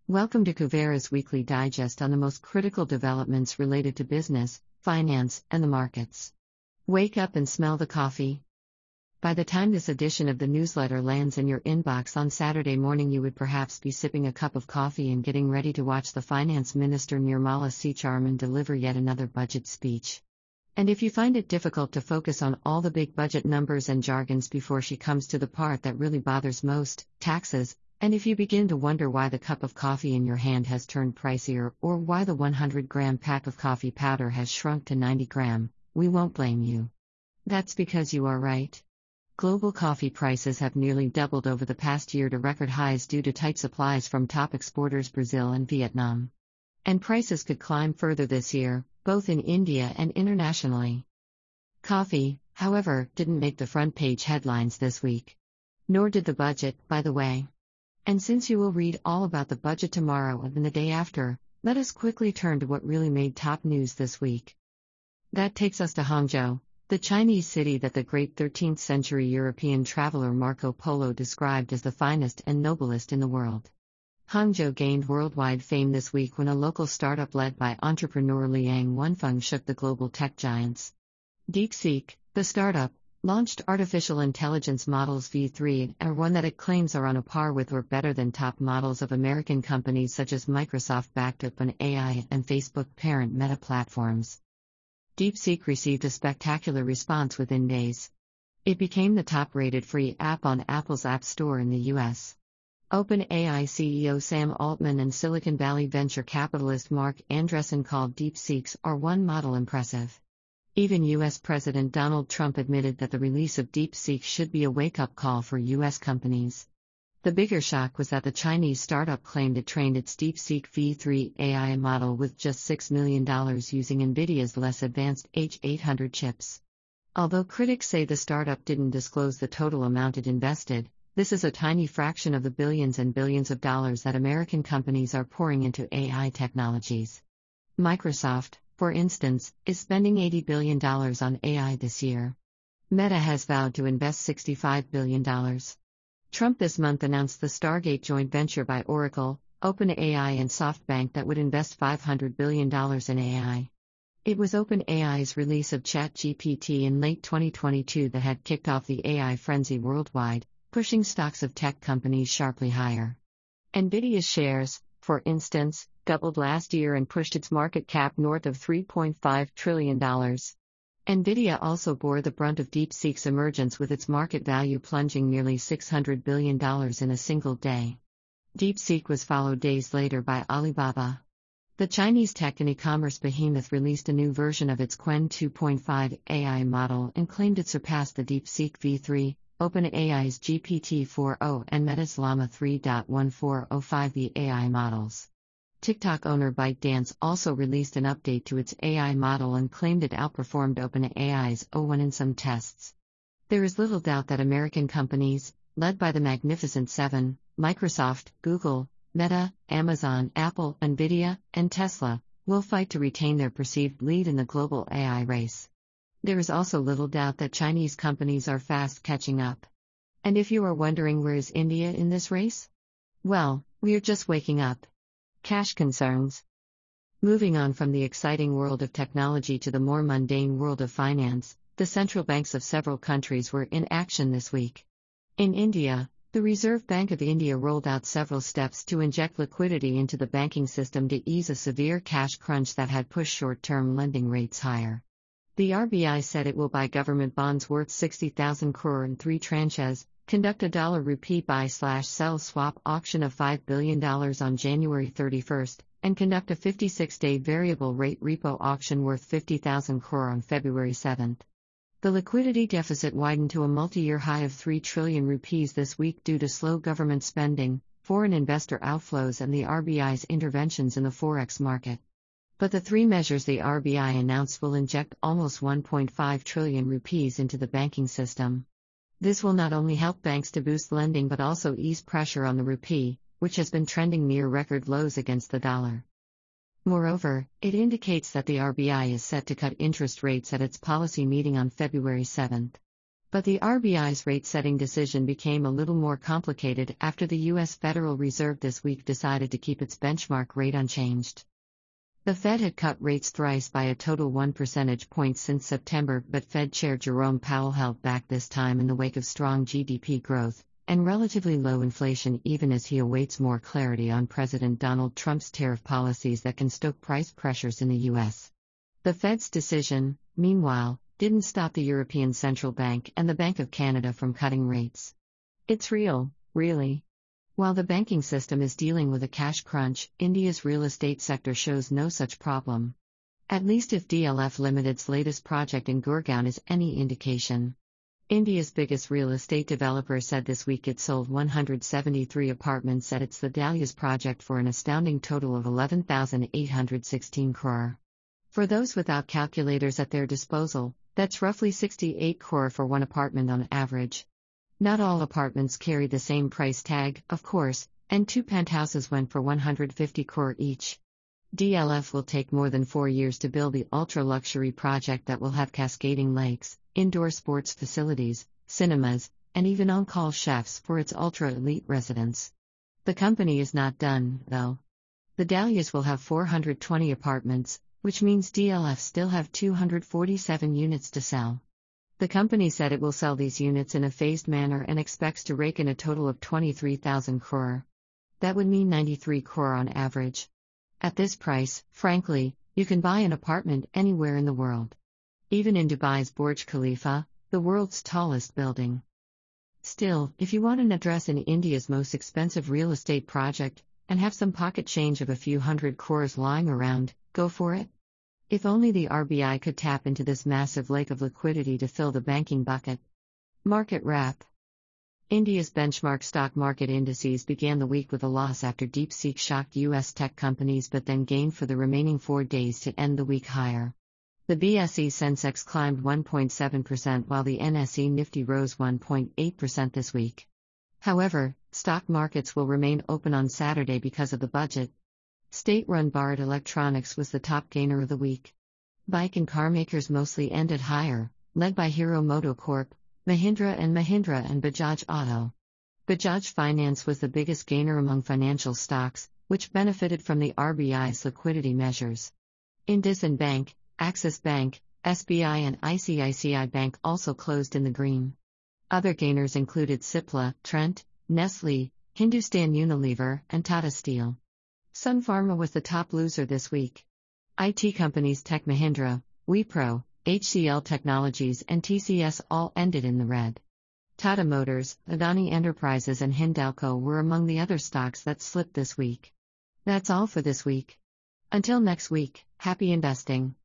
Welcome to Kuvera's weekly digest on the most critical developments related to business, finance, and the markets. Wake up and smell the coffee. By the time this edition of the newsletter lands in your inbox on Saturday morning, you would perhaps be sipping a cup of coffee and getting ready to watch the Finance Minister Nirmala Sitharaman deliver yet another budget speech. And if you find it difficult to focus on all the big budget numbers and jargons before she comes to the part that really bothers most, taxes, and if you begin to wonder why the cup of coffee in your hand has turned pricier or why the 100-gram pack of coffee powder has shrunk to 90 gram, we won't blame you. That's because you are right. Global coffee prices have nearly doubled over the past year to record highs due to tight supplies from top exporters Brazil and Vietnam. And prices could climb further this year, both in India and internationally. Coffee, however, didn't make the front page headlines this week. Nor did the budget, by the way. And since you will read all about the budget tomorrow and the day after, let us quickly turn to what really made top news this week. That takes us to Hangzhou, the Chinese city that the great 13th century European traveler Marco Polo described as the finest and noblest in the world. Hangzhou gained worldwide fame this week when a local startup led by entrepreneur Liang Wenfeng shook the global tech giants. DeepSeek, the startup, launched artificial intelligence models V3 and one that it claims are on a par with or better than top models of American companies such as Microsoft-backed OpenAI and Facebook parent Meta platforms. DeepSeek received a spectacular response within days. It became the top-rated free app on Apple's App Store in the US. OpenAI CEO Sam Altman and Silicon Valley venture capitalist Mark Andreessen called DeepSeek's R1 model impressive. Even U.S. President Donald Trump admitted that the release of DeepSeek should be a wake-up call for U.S. companies. The bigger shock was that the Chinese startup claimed it trained its DeepSeek V3 AI model with just $6 million using NVIDIA's less advanced H800 chips. Although critics say the startup didn't disclose the total amount it invested, this is a tiny fraction of the billions and billions of dollars that American companies are pouring into AI technologies. Microsoft, for instance, is spending $80 billion on AI this year. Meta has vowed to invest $65 billion. Trump this month announced the Stargate joint venture by Oracle, OpenAI and SoftBank that would invest $500 billion in AI. It was OpenAI's release of ChatGPT in late 2022 that had kicked off the AI frenzy worldwide, pushing stocks of tech companies sharply higher. NVIDIA's shares, for instance, doubled last year and pushed its market cap north of $3.5 trillion. NVIDIA also bore the brunt of DeepSeek's emergence with its market value plunging nearly $600 billion in a single day. DeepSeek was followed days later by Alibaba. The Chinese tech and e-commerce behemoth released a new version of its Qwen 2.5 AI model and claimed it surpassed the DeepSeek V3, OpenAI's GPT-4o and Meta's Llama 3.1405 AI models. TikTok owner ByteDance also released an update to its AI model and claimed it outperformed OpenAI's O1 in some tests. There is little doubt that American companies, led by the Magnificent Seven, Microsoft, Google, Meta, Amazon, Apple, NVIDIA, and Tesla, will fight to retain their perceived lead in the global AI race. There is also little doubt that Chinese companies are fast catching up. And if you are wondering where is India in this race? Well, we are just waking up. Cash concerns. Moving on from the exciting world of technology to the more mundane world of finance, the central banks of several countries were in action this week. In India, the Reserve Bank of India rolled out several steps to inject liquidity into the banking system to ease a severe cash crunch that had pushed short-term lending rates higher. The RBI said it will buy government bonds worth 60,000 crore in 3 tranches, conduct a dollar-rupee buy/sell swap auction of $5 billion on January 31, and conduct a 56-day variable rate repo auction worth 50,000 crore on February 7. The liquidity deficit widened to a multi-year high of 3 trillion rupees this week due to slow government spending, foreign investor outflows and the RBI's interventions in the forex market. But the 3 measures the RBI announced will inject almost 1.5 trillion rupees into the banking system. This will not only help banks to boost lending but also ease pressure on the rupee, which has been trending near record lows against the dollar. Moreover, it indicates that the RBI is set to cut interest rates at its policy meeting on February 7. But the RBI's rate-setting decision became a little more complicated after the U.S. Federal Reserve this week decided to keep its benchmark rate unchanged. The Fed had cut rates thrice by a total 1 percentage point since September, but Fed Chair Jerome Powell held back this time in the wake of strong GDP growth and relatively low inflation, even as he awaits more clarity on President Donald Trump's tariff policies that can stoke price pressures in the U.S. The Fed's decision, meanwhile, didn't stop the European Central Bank and the Bank of Canada from cutting rates. It's real, really. While the banking system is dealing with a cash crunch, India's real estate sector shows no such problem. At least if DLF Limited's latest project in Gurgaon is any indication. India's biggest real estate developer said this week it sold 173 apartments at its The Dahlias project for an astounding total of 11,816 crore. For those without calculators at their disposal, that's roughly 68 crore for one apartment on average. Not all apartments carry the same price tag, of course, and 2 penthouses went for 150 crore each. DLF will take more than 4 years to build the ultra-luxury project that will have cascading lakes, indoor sports facilities, cinemas, and even on-call chefs for its ultra-elite residents. The company is not done, though. The Dahlias will have 420 apartments, which means DLF still have 247 units to sell. The company said it will sell these units in a phased manner and expects to rake in a total of 23,000 crore. That would mean 93 crore on average. At this price, frankly, you can buy an apartment anywhere in the world. Even in Dubai's Burj Khalifa, the world's tallest building. Still, if you want an address in India's most expensive real estate project, and have some pocket change of a few hundred crores lying around, go for it. If only the RBI could tap into this massive lake of liquidity to fill the banking bucket. Market wrap. India's benchmark stock market indices began the week with a loss after DeepSeek shocked U.S. tech companies but then gained for the remaining 4 days to end the week higher. The BSE Sensex climbed 1.7% while the NSE Nifty rose 1.8% this week. However, stock markets will remain open on Saturday because of the budget. State-run Bharat Electronics was the top gainer of the week. Bike and car makers mostly ended higher, led by Hero MotoCorp, Mahindra and Bajaj Auto. Bajaj Finance was the biggest gainer among financial stocks, which benefited from the RBI's liquidity measures. IndusInd Bank, Axis Bank, SBI and ICICI Bank also closed in the green. Other gainers included Cipla, Trent, Nestlé, Hindustan Unilever, and Tata Steel. Sun Pharma was the top loser this week. IT companies Tech Mahindra, Wipro, HCL Technologies and TCS all ended in the red. Tata Motors, Adani Enterprises and Hindalco were among the other stocks that slipped this week. That's all for this week. Until next week, happy investing.